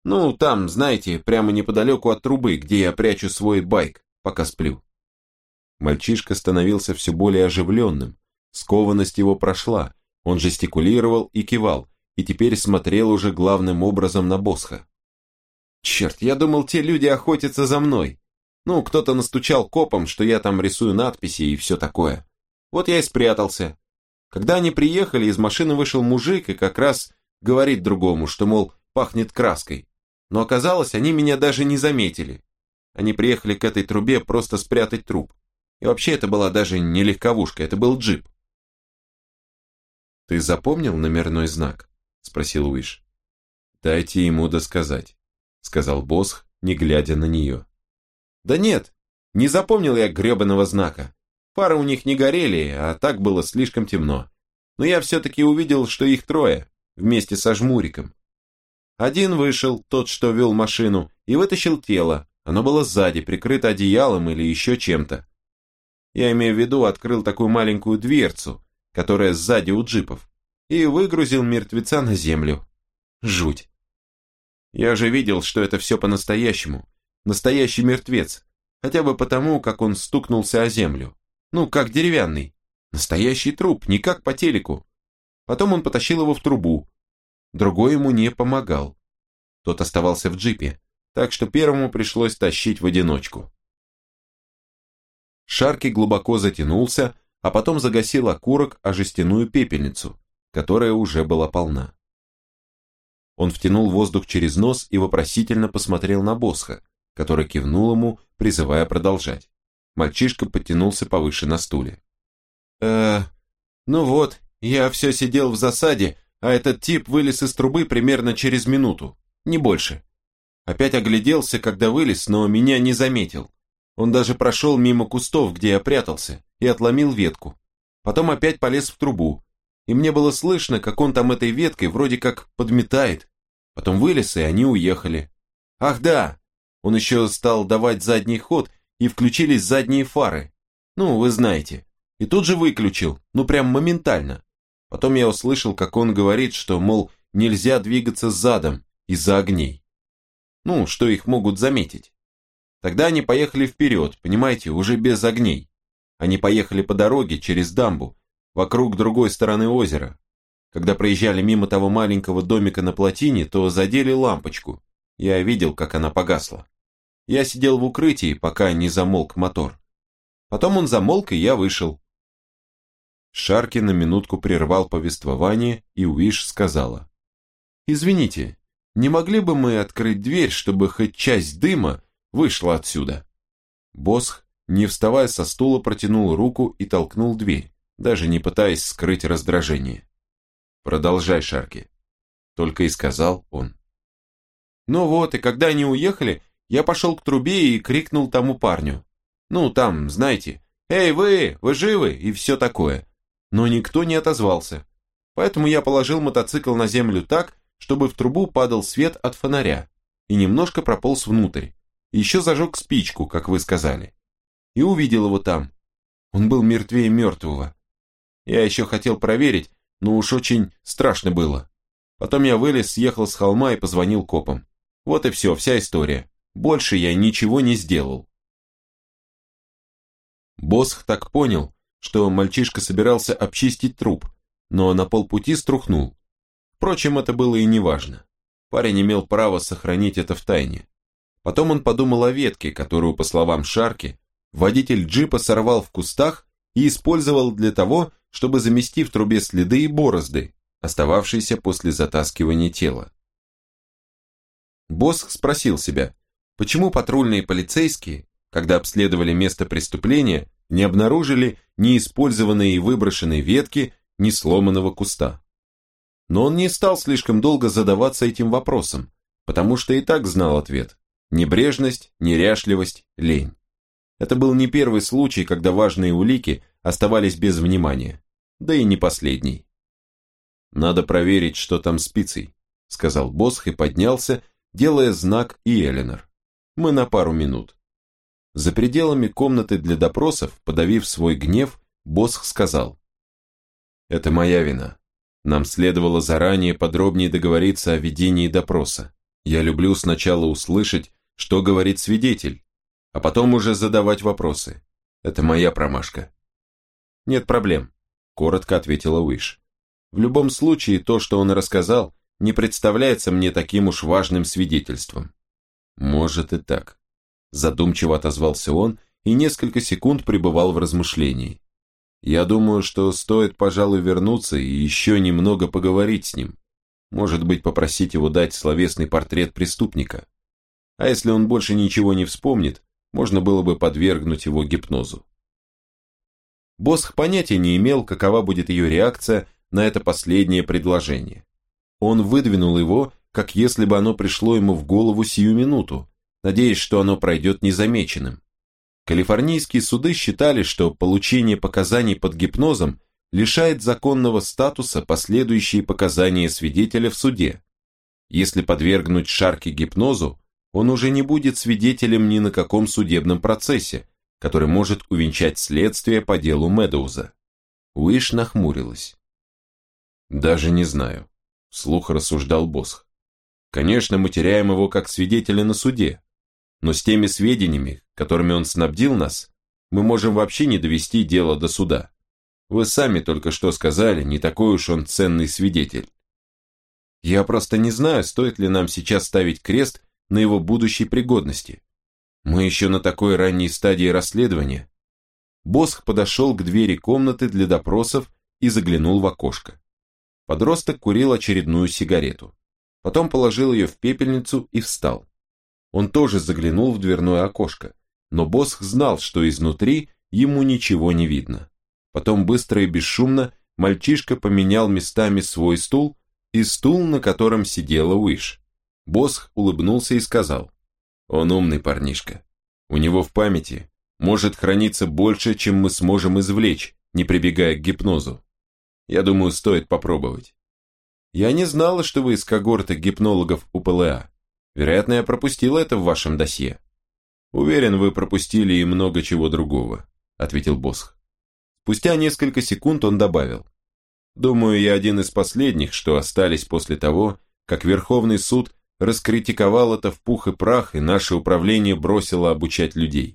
Ну, там, знаете, прямо неподалеку от трубы, где я прячу свой байк, пока сплю. Мальчишка становился все более оживленным. Скованность его прошла. Он жестикулировал и кивал, и теперь смотрел уже главным образом на Босха. Черт, я думал, те люди охотятся за мной. Ну, кто-то настучал копам, что я там рисую надписи и все такое. Вот я и спрятался. Когда они приехали, из машины вышел мужик и как раз говорит другому, что, мол, пахнет краской. Но оказалось, они меня даже не заметили. Они приехали к этой трубе просто спрятать труп. И вообще это была даже не легковушка, это был джип. «Ты запомнил номерной знак?» – спросил Уиш. «Дайте ему досказать», – сказал Босх, не глядя на нее. «Да нет, не запомнил я гребаного знака. Фары у них не горели, а так было слишком темно. Но я все-таки увидел, что их трое, вместе со жмуриком. Один вышел, тот, что вел машину, и вытащил тело. Оно было сзади, прикрыто одеялом или еще чем-то. Я имею в виду, открыл такую маленькую дверцу, которая сзади у джипов, и выгрузил мертвеца на землю. Жуть. Я же видел, что это все по-настоящему. Настоящий мертвец. Хотя бы потому, как он стукнулся о землю. Ну, как деревянный. Настоящий труп, не как по телеку. Потом он потащил его в трубу. Другой ему не помогал. Тот оставался в джипе, так что первому пришлось тащить в одиночку. Шарки глубоко затянулся, а потом загасил окурок о жестяную пепельницу, которая уже была полна. Он втянул воздух через нос и вопросительно посмотрел на Босха, который кивнул ему, призывая продолжать. Мальчишка подтянулся повыше на стуле. Ну вот, я все сидел в засаде, а этот тип вылез из трубы примерно через минуту, не больше. Опять огляделся, когда вылез, но меня не заметил. Он даже прошел мимо кустов, где я прятался, и отломил ветку. Потом опять полез в трубу, и мне было слышно, как он там этой веткой вроде как подметает. Потом вылез, и они уехали. Ах да, он еще стал давать задний ход, и включились задние фары. Ну, вы знаете. И тут же выключил, ну прям моментально. Потом я услышал, как он говорит, что, мол, нельзя двигаться задом из-за огней. Ну, что их могут заметить. Тогда они поехали вперед, понимаете, уже без огней. Они поехали по дороге через дамбу, вокруг другой стороны озера. Когда проезжали мимо того маленького домика на плотине, то задели лампочку. Я видел, как она погасла. Я сидел в укрытии, пока не замолк мотор. Потом он замолк, и я вышел. Шарки на минутку прервал повествование, и Уиш сказала. «Извините, не могли бы мы открыть дверь, чтобы хоть часть дыма вышла отсюда?» Босх, не вставая со стула, протянул руку и толкнул дверь, даже не пытаясь скрыть раздражение. «Продолжай, Шарки», — только и сказал он. Ну вот, и когда они уехали, я пошел к трубе и крикнул тому парню. Ну, там, знаете, «Эй, вы живы?» и все такое. Но никто не отозвался. Поэтому я положил мотоцикл на землю так, чтобы в трубу падал свет от фонаря, и немножко прополз внутрь. И еще зажег спичку, как вы сказали. И увидел его там. Он был мертвее мертвого. Я еще хотел проверить, но уж очень страшно было. Потом я вылез, съехал с холма и позвонил копам. Вот и все, вся история. Больше я ничего не сделал. Босх так понял, что мальчишка собирался обчистить труп, но на полпути струхнул. Впрочем, это было и неважно. Парень имел право сохранить это в тайне. Потом он подумал о ветке, которую, по словам Шарки, водитель джипа сорвал в кустах и использовал для того, чтобы замести в трубе следы и борозды, остававшиеся после затаскивания тела. Босх спросил себя, почему патрульные полицейские, когда обследовали место преступления, не обнаружили ни использованной и выброшенной ветки, ни сломанного куста. Но он не стал слишком долго задаваться этим вопросом, потому что и так знал ответ. Небрежность, неряшливость, лень. Это был не первый случай, когда важные улики оставались без внимания, да и не последний. «Надо проверить, что там с пиццей», — сказал Босх и поднялся, делая знак и Эленор. «Мы на пару минут». За пределами комнаты для допросов, подавив свой гнев, Босх сказал. «Это моя вина. Нам следовало заранее подробнее договориться о ведении допроса. Я люблю сначала услышать, что говорит свидетель, а потом уже задавать вопросы. Это моя промашка. Нет проблем, коротко ответила Уиш. В любом случае, то, что он рассказал, не представляется мне таким уж важным свидетельством. Может и так. Задумчиво отозвался он и несколько секунд пребывал в размышлении. Я думаю, что стоит, пожалуй, вернуться и еще немного поговорить с ним. Может быть, попросить его дать словесный портрет преступника. А если он больше ничего не вспомнит, можно было бы подвергнуть его гипнозу. Босх понятия не имел, какова будет ее реакция на это последнее предложение. Он выдвинул его, как если бы оно пришло ему в голову сию минуту, надеясь, что оно пройдет незамеченным. Калифорнийские суды считали, что получение показаний под гипнозом лишает законного статуса последующие показания свидетеля в суде. Если подвергнуть Шарки гипнозу, он уже не будет свидетелем ни на каком судебном процессе, который может увенчать следствие по делу Медоуза. Уиш нахмурилась. «Даже не знаю», – вслух рассуждал Босх. «Конечно, мы теряем его как свидетеля на суде, но с теми сведениями, которыми он снабдил нас, мы можем вообще не довести дело до суда. Вы сами только что сказали, не такой уж он ценный свидетель. Я просто не знаю, стоит ли нам сейчас ставить крест на его будущей пригодности. Мы еще на такой ранней стадии расследования». Босх подошел к двери комнаты для допросов и заглянул в окошко. Подросток курил очередную сигарету. Потом положил ее в пепельницу и встал. Он тоже заглянул в дверное окошко, но Босх знал, что изнутри ему ничего не видно. Потом быстро и бесшумно мальчишка поменял местами свой стул и стул, на котором сидела Уиш. Босх улыбнулся и сказал: «Он умный парнишка. У него в памяти может храниться больше, чем мы сможем извлечь, не прибегая к гипнозу. Я думаю, стоит попробовать». «Я не знала, что вы из когорты гипнологов УПЛА. Вероятно, я пропустила это в вашем досье». «Уверен, вы пропустили и много чего другого», — ответил Босх. Спустя несколько секунд он добавил: «Думаю, я один из последних, что остались после того, как Верховный суд раскритиковал это в пух и прах, и наше управление бросило обучать людей.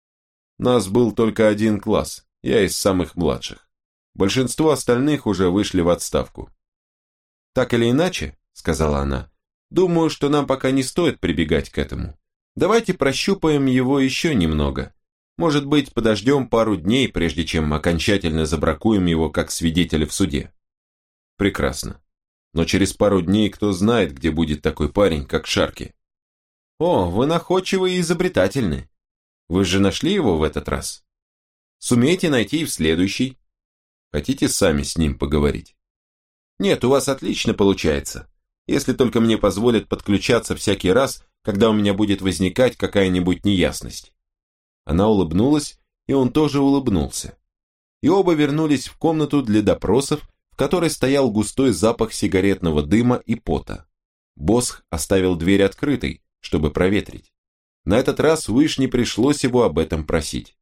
Нас был только один класс, я из самых младших. Большинство остальных уже вышли в отставку». «Так или иначе, — сказала она, — думаю, что нам пока не стоит прибегать к этому. Давайте прощупаем его еще немного. Может быть, подождем пару дней, прежде чем окончательно забракуем его как свидетеля в суде». «Прекрасно. Но через пару дней кто знает, где будет такой парень, как Шарки». «О, вы находчивы и изобретательны. Вы же нашли его в этот раз. Сумеете найти и в следующий. Хотите сами с ним поговорить?» «Нет, у вас отлично получается, если только мне позволят подключаться всякий раз, когда у меня будет возникать какая-нибудь неясность». Она улыбнулась, и он тоже улыбнулся. И оба вернулись в комнату для допросов, в которой стоял густой запах сигаретного дыма и пота. Босх оставил дверь открытой, чтобы проветрить. На этот раз Уиш не пришлось его об этом просить.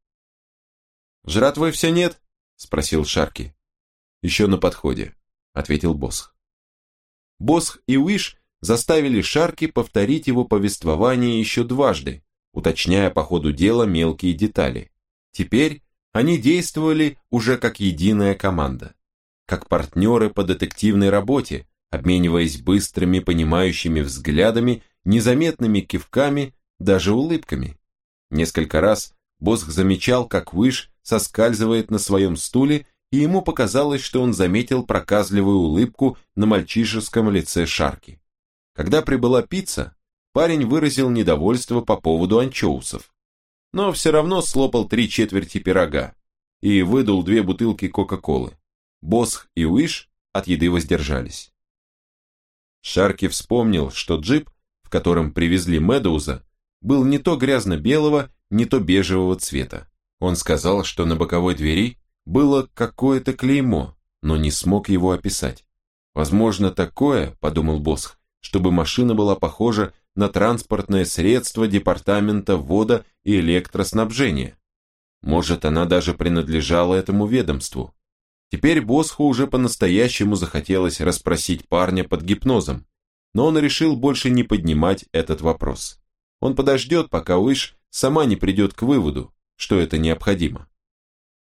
«Жратвы все нет?» – спросил Шарки. «Еще на подходе», – ответил Босх. Босх и Уиш заставили Шарки повторить его повествование еще дважды, уточняя по ходу дела мелкие детали. Теперь они действовали уже как единая команда, как партнеры по детективной работе, обмениваясь быстрыми понимающими взглядами, незаметными кивками, даже улыбками. Несколько раз Босх замечал, как Уиш соскальзывает на своем стуле, и ему показалось, что он заметил проказливую улыбку на мальчишеском лице Шарки. Когда прибыла пицца, парень выразил недовольство по поводу анчоусов, но все равно слопал 3/4 пирога и выдул 2 бутылки Кока-Колы. Босх и Уиш от еды воздержались. Шарки вспомнил, что джип, в котором привезли Медоуза, был не то грязно-белого, не то бежевого цвета. Он сказал, что на боковой двери было какое-то клеймо, но не смог его описать. Возможно, такое, подумал Босх, чтобы машина была похожа на транспортное средство департамента водо- и электроснабжения. Может, она даже принадлежала этому ведомству. Теперь Босху уже по-настоящему захотелось расспросить парня под гипнозом, но он решил больше не поднимать этот вопрос. Он подождет, пока Уиш сама не придет к выводу, что это необходимо.